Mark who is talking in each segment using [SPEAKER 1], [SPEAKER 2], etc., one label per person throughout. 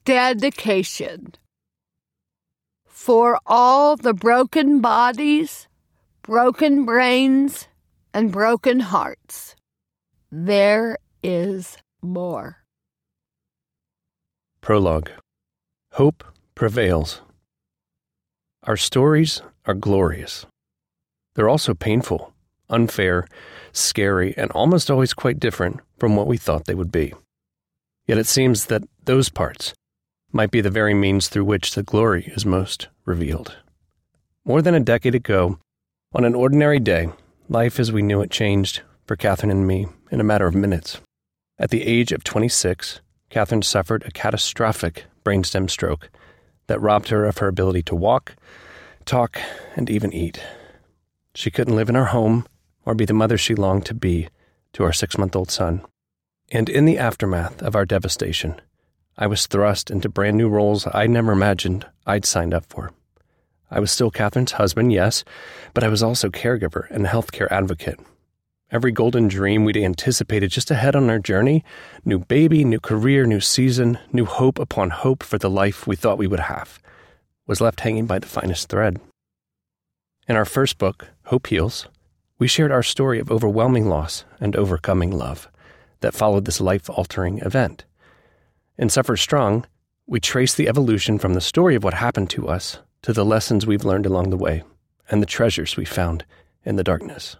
[SPEAKER 1] Dedication. For all the broken bodies, broken brains, and broken hearts, there is more.
[SPEAKER 2] Prologue. Hope prevails. Our stories are glorious. They're also painful, unfair, scary, and almost always quite different from what we thought they would be. Yet it seems that those parts might be the very means through which the glory is most revealed. More than a decade ago, on an ordinary day, life as we knew it changed for Catherine and me in a matter of minutes. At the age of 26, Catherine suffered a catastrophic brainstem stroke that robbed her of her ability to walk, talk, and even eat. She couldn't live in our home or be the mother she longed to be to our 6-month-old son. And in the aftermath of our devastation, I was thrust into brand new roles I never imagined I'd signed up for. I was still Catherine's husband, yes, but I was also caregiver and healthcare advocate. Every golden dream we'd anticipated just ahead on our journey, new baby, new career, new season, new hope upon hope for the life we thought we would have, was left hanging by the finest thread. In our first book, Hope Heals, we shared our story of overwhelming loss and overcoming love that followed this life-altering event. In Suffer Strong, we trace the evolution from the story of what happened to us to the lessons we've learned along the way and the treasures we found in the darkness.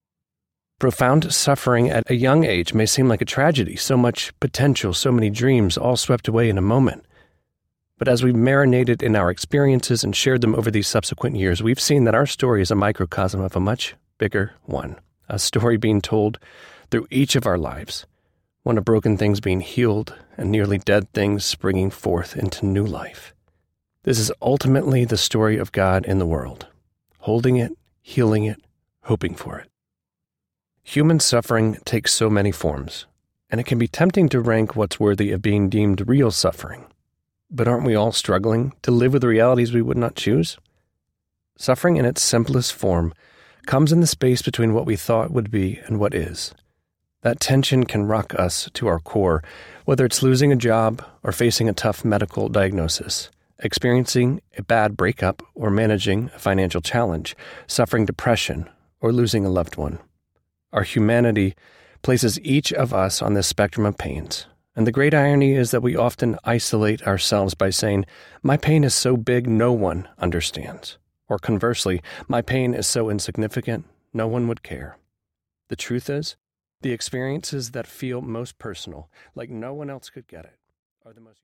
[SPEAKER 2] Profound suffering at a young age may seem like a tragedy, so much potential, so many dreams, all swept away in a moment. But as we've marinated in our experiences and shared them over these subsequent years, we've seen that our story is a microcosm of a much bigger one, a story being told through each of our lives, one of broken things being healed and nearly dead things springing forth into new life. This is ultimately the story of God in the world, holding it, healing it, hoping for it. Human suffering takes so many forms, and it can be tempting to rank what's worthy of being deemed real suffering. But aren't we all struggling to live with the realities we would not choose? Suffering in its simplest form comes in the space between what we thought would be and what is. That tension can rock us to our core, whether it's losing a job or facing a tough medical diagnosis, experiencing a bad breakup or managing a financial challenge, suffering depression or losing a loved one. Our humanity places each of us on this spectrum of pains, and the great irony is that we often isolate ourselves by saying, "My pain is so big no one understands," or conversely, "My pain is so insignificant no one would care." The truth is, the experiences that feel most personal, like no one else could get it, are the most